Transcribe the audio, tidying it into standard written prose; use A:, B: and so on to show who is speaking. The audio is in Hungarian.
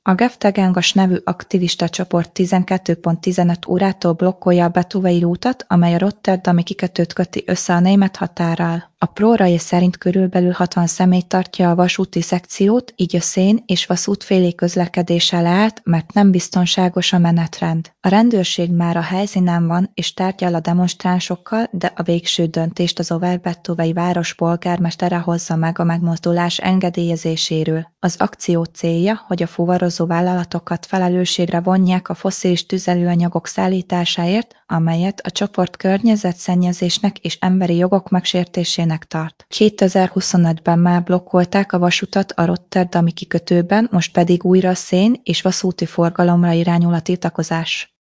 A: A Geftegengas nevű aktivista csoport 12:15 órától blokkolja a Betuwei útat, amely a rotterdami kikötőt köti össze a német határral. A ProRail szerint körülbelül 60 személy tartja a vasúti szekciót, így a szén- és vasútféli közlekedése leállt, mert nem biztonságos a menetrend. A rendőrség már a helyszínen van és tárgyal a demonstránsokkal, de a végső döntést az Overbetuwei város polgármestere hozza meg a megmozdulás engedélyezéséről. Az akció célja, hogy a fuvarozó vállalatokat felelősségre vonják a fosszilis tüzelőanyagok szállításáért, amelyet a csoport környezetszennyezésnek és emberi jogok megsértésének tart. 2025-ben már blokkolták a vasutat a rotterdami kikötőben, most pedig újra a szén- és vasúti forgalomra irányul a tiltakozás.